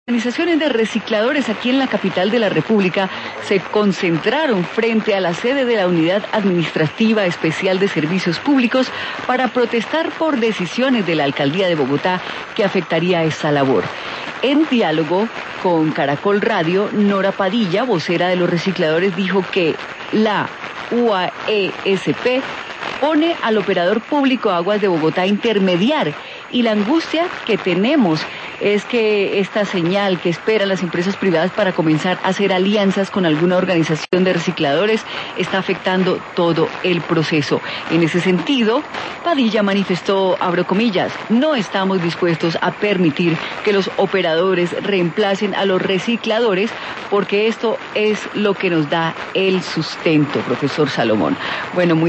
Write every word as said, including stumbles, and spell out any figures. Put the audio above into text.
Organizaciones de recicladores aquí en la capital de la República se concentraron frente a la sede de la Unidad Administrativa Especial de Servicios Públicos para protestar por decisiones de la Alcaldía de Bogotá que afectaría esta labor. En diálogo con Caracol Radio, Nora Padilla, vocera de los recicladores, dijo que la U A E S P pone al operador público Aguas de Bogotá a intermediar, y la angustia que tenemos es que esta señal que esperan las empresas privadas para comenzar a hacer alianzas con alguna organización de recicladores está afectando todo el proceso. En ese sentido, Padilla manifestó, abro comillas, no estamos dispuestos a permitir que los operadores reemplacen a los recicladores porque esto es lo que nos da el sustento, profesor Salomón. Bueno, muy